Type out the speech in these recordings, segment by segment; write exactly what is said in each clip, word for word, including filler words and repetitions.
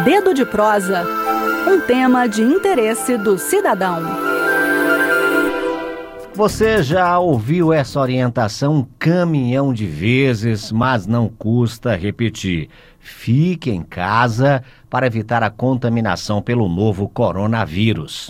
Dedo de Prosa, um tema de interesse do cidadão. Você já ouviu essa orientação um caminhão de vezes, mas não custa repetir. Fique em casa para evitar a contaminação pelo novo coronavírus.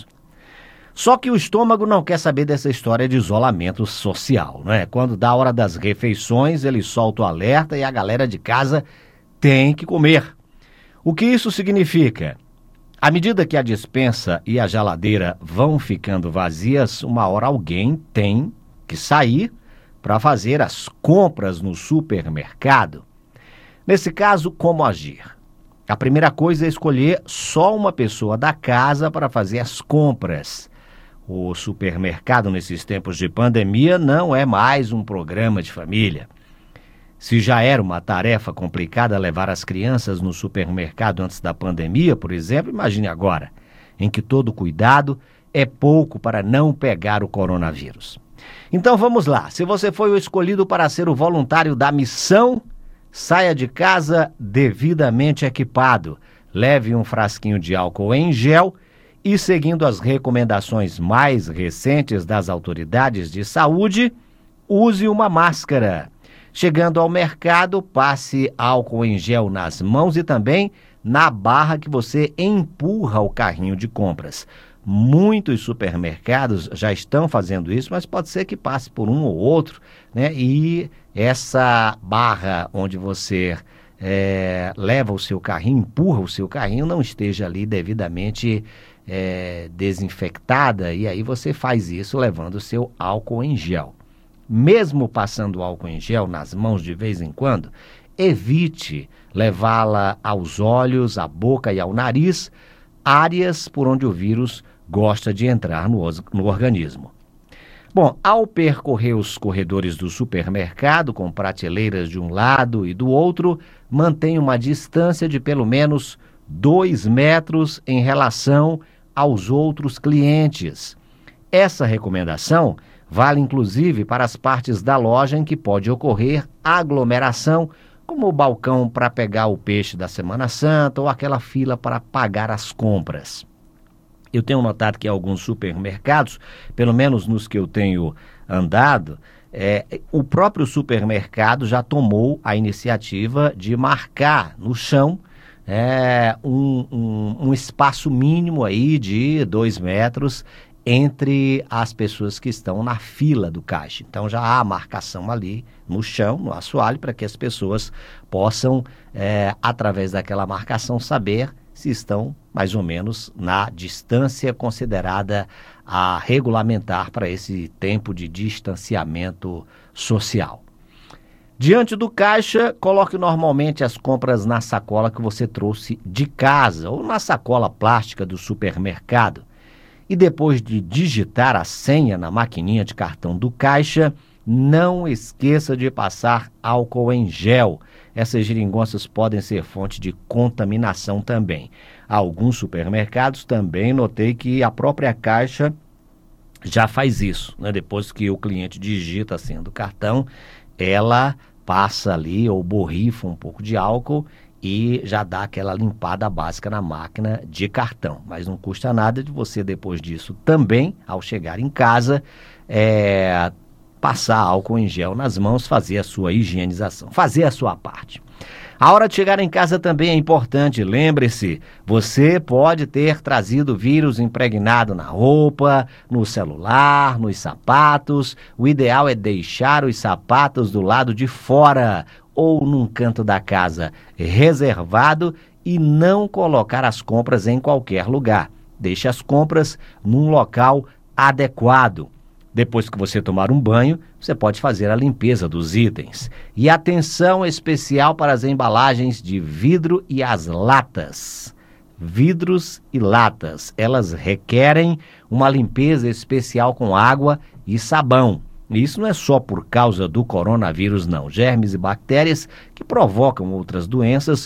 Só que o estômago não quer saber dessa história de isolamento social, não é? Quando dá a hora das refeições, ele solta o alerta e a galera de casa tem que comer. O que isso significa? À medida que a despensa e a geladeira vão ficando vazias, uma hora alguém tem que sair para fazer as compras no supermercado. Nesse caso, como agir? A primeira coisa é escolher só uma pessoa da casa para fazer as compras. O supermercado, nesses tempos de pandemia, não é mais um programa de família. Se já era uma tarefa complicada levar as crianças no supermercado antes da pandemia, por exemplo, imagine agora, em que todo cuidado é pouco para não pegar o coronavírus. Então vamos lá, se você foi o escolhido para ser o voluntário da missão, saia de casa devidamente equipado, leve um frasquinho de álcool em gel e, seguindo as recomendações mais recentes das autoridades de saúde, use uma máscara. Chegando ao mercado, passe álcool em gel nas mãos e também na barra que você empurra o carrinho de compras. Muitos supermercados já estão fazendo isso, mas pode ser que passe por um ou outro, né? E essa barra onde você é, leva o seu carrinho, empurra o seu carrinho, não esteja ali devidamente é, desinfectada, e aí você faz isso levando o seu álcool em gel. Mesmo passando álcool em gel nas mãos de vez em quando, evite levá-la aos olhos, à boca e ao nariz, áreas por onde o vírus gosta de entrar no, no organismo. Bom, ao percorrer os corredores do supermercado, com prateleiras de um lado e do outro, mantenha uma distância de pelo menos dois metros em relação aos outros clientes. Essa recomendação vale inclusive para as partes da loja em que pode ocorrer aglomeração, como o balcão para pegar o peixe da Semana Santa ou aquela fila para pagar as compras. Eu tenho notado que alguns supermercados, pelo menos nos que eu tenho andado, é, o próprio supermercado já tomou a iniciativa de marcar no chão é, um, um, um espaço mínimo aí de dois metros entre as pessoas que estão na fila do caixa. Então já há marcação ali no chão, no assoalho, para que as pessoas possam, é, através daquela marcação, saber se estão mais ou menos na distância considerada a regulamentar para esse tempo de distanciamento social. Diante do caixa, coloque normalmente as compras na sacola que você trouxe de casa ou na sacola plástica do supermercado. E depois de digitar a senha na maquininha de cartão do caixa, não esqueça de passar álcool em gel. Essas geringonças podem ser fonte de contaminação também. Alguns supermercados também notei que a própria caixa já faz isso, né? Depois que o cliente digita a senha do cartão, ela passa ali ou borrifa um pouco de álcool e já dá aquela limpada básica na máquina de cartão. Mas não custa nada de você, depois disso, também, ao chegar em casa, é, passar álcool em gel nas mãos, fazer a sua higienização, fazer a sua parte. A hora de chegar em casa também é importante. Lembre-se, você pode ter trazido vírus impregnado na roupa, no celular, nos sapatos. O ideal é deixar os sapatos do lado de fora ou num canto da casa reservado e não colocar as compras em qualquer lugar. Deixe as compras num local adequado. Depois que você tomar um banho, você pode fazer a limpeza dos itens. E atenção especial para as embalagens de vidro e as latas. Vidros e latas, elas requerem uma limpeza especial com água e sabão. Isso não é só por causa do coronavírus, não. Germes e bactérias que provocam outras doenças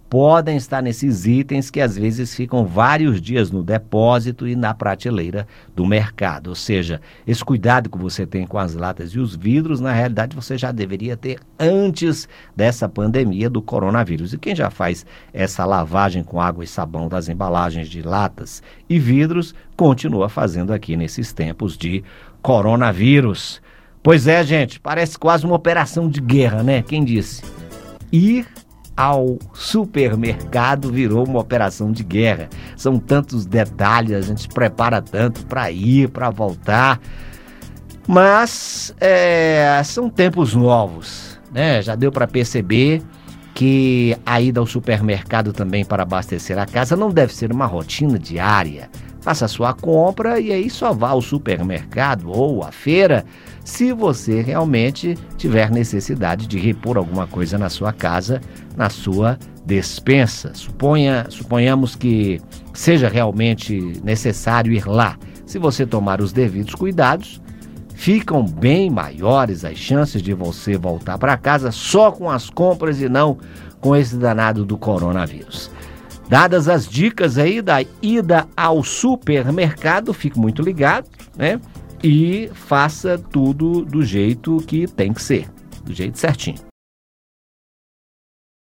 podem estar nesses itens que às vezes ficam vários dias no depósito e na prateleira do mercado. Ou seja, esse cuidado que você tem com as latas e os vidros, na realidade você já deveria ter antes dessa pandemia do coronavírus. E quem já faz essa lavagem com água e sabão das embalagens de latas e vidros, continua fazendo aqui nesses tempos de coronavírus. Pois é, gente, parece quase uma operação de guerra, né? Quem disse? Ir ao supermercado virou uma operação de guerra. São tantos detalhes, a gente se prepara tanto para ir, para voltar. Mas é, são tempos novos, né? Já deu para perceber que a ida ao supermercado também para abastecer a casa não deve ser uma rotina diária. Faça a sua compra e aí só vá ao supermercado ou à feira se você realmente tiver necessidade de repor alguma coisa na sua casa, na sua despensa. Suponha, suponhamos que seja realmente necessário ir lá. Se você tomar os devidos cuidados, ficam bem maiores as chances de você voltar para casa só com as compras e não com esse danado do coronavírus. Dadas as dicas aí da ida ao supermercado, fique muito ligado, né? E faça tudo do jeito que tem que ser, do jeito certinho.